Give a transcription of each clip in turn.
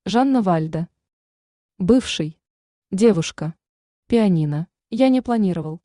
Жанна Вальда. Бывший. Девушка. Пианино. Я не планировал.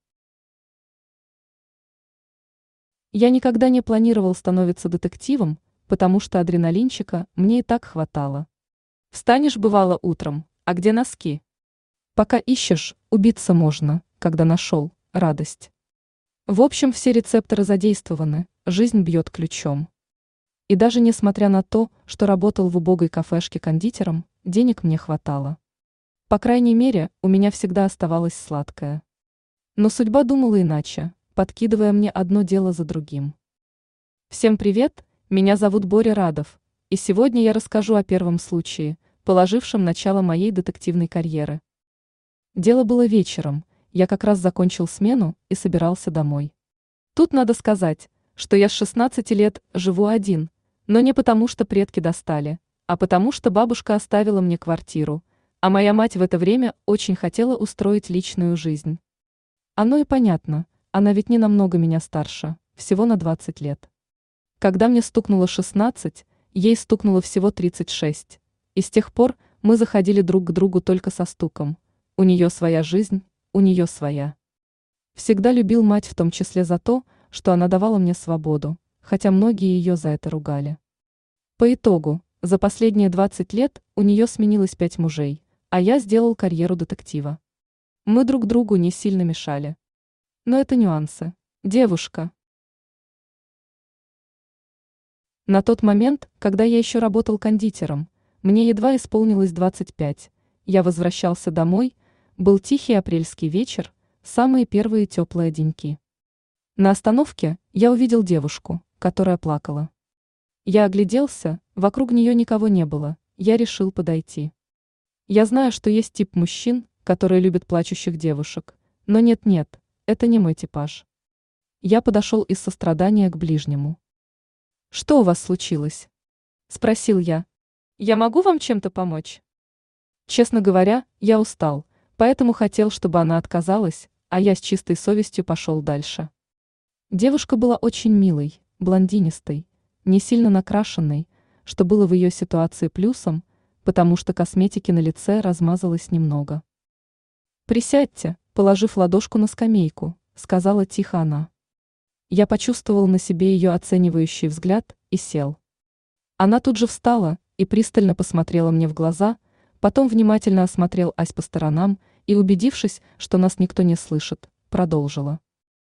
Я никогда не планировал становиться детективом, потому что адреналинчика мне и так хватало. Встанешь, бывало, утром, а где носки? Пока ищешь, убиться можно, когда нашел, радость. В общем, все рецепторы задействованы, жизнь бьет ключом. И даже несмотря на то, что работал в убогой кафешке кондитером, денег мне хватало. По крайней мере, у меня всегда оставалось сладкое. Но судьба думала иначе, подкидывая мне одно дело за другим. Всем привет, меня зовут Боря Радов, и сегодня я расскажу о первом случае, положившем начало моей детективной карьеры. Дело было вечером, я как раз закончил смену и собирался домой. Тут надо сказать, что я с 16 лет живу один, но не потому, что предки достали, а потому, что бабушка оставила мне квартиру, а моя мать в это время очень хотела устроить личную жизнь. Оно и понятно, она ведь не намного меня старше, всего на 20 лет. Когда мне стукнуло 16, ей стукнуло всего 36, и с тех пор мы заходили друг к другу только со стуком. У нее своя жизнь, у нее своя. Всегда любил мать в том числе за то, что она давала мне свободу, хотя многие ее за это ругали. По итогу, за последние 20 лет у нее сменилось 5 мужей, а я сделал карьеру детектива. Мы друг другу не сильно мешали. Но это нюансы. Девушка. На тот момент, когда я еще работал кондитером, мне едва исполнилось 25, я возвращался домой, был тихий апрельский вечер, самые первые теплые деньки. На остановке я увидел девушку, которая плакала. Я огляделся, вокруг нее никого не было, я решил подойти. Я знаю, что есть тип мужчин, которые любят плачущих девушек, но нет, это не мой типаж. Я подошел из сострадания к ближнему. «Что у вас случилось?» – спросил я. «Я могу вам чем-то помочь?» Честно говоря, я устал, поэтому хотел, чтобы она отказалась, а я с чистой совестью пошел дальше. Девушка была очень милой, блондинистой, не сильно накрашенной, что было в ее ситуации плюсом, потому что косметики на лице размазалось немного. «Присядьте», положив ладошку на скамейку, сказала тихо она. Я почувствовал на себе ее оценивающий взгляд и сел. Она тут же встала и пристально посмотрела мне в глаза, потом внимательно осмотрел ась по сторонам и, убедившись, что нас никто не слышит, продолжила.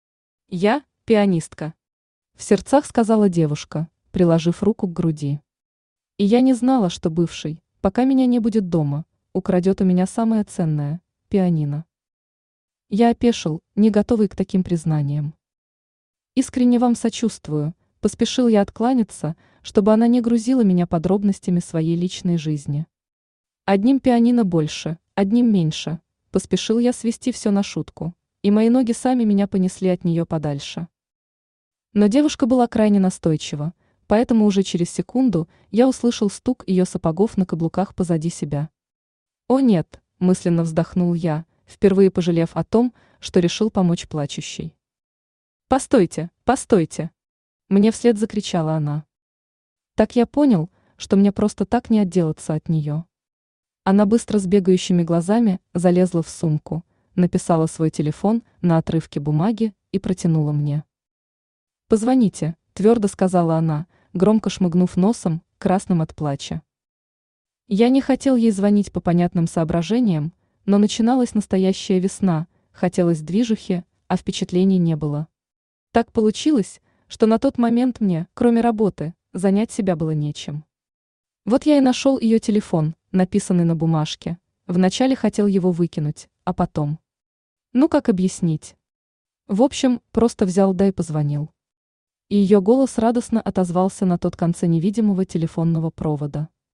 «Я пианистка», в сердцах сказала девушка, приложив руку к груди. И я не знала, что бывший, пока меня не будет дома, украдет у меня самое ценное – пианино. Я опешил, не готовый к таким признаниям. «Искренне вам сочувствую», поспешил я откланяться, чтобы она не грузила меня подробностями своей личной жизни. «Одним пианино больше, одним меньше», поспешил я свести все на шутку, и мои ноги сами меня понесли от нее подальше. Но девушка была крайне настойчива, поэтому уже через секунду я услышал стук ее сапогов на каблуках позади себя. «О нет», мысленно вздохнул я, впервые пожалев о том, что решил помочь плачущей. «Постойте, постойте!» Мне вслед закричала она. Так я понял, что мне просто так не отделаться от нее. Она быстро с бегающими глазами залезла в сумку, написала свой телефон на отрывке бумаги и протянула мне. «Позвоните», твердо сказала она, громко шмыгнув носом, красным от плача. Я не хотел ей звонить по понятным соображениям, но начиналась настоящая весна, хотелось движухи, а впечатлений не было. Так получилось, что на тот момент мне, кроме работы, занять себя было нечем. Вот я и нашел ее телефон, написанный на бумажке. Вначале хотел его выкинуть, а потом. Ну как объяснить? В общем, просто взял да и позвонил. И ее голос радостно отозвался на тот конце невидимого телефонного провода.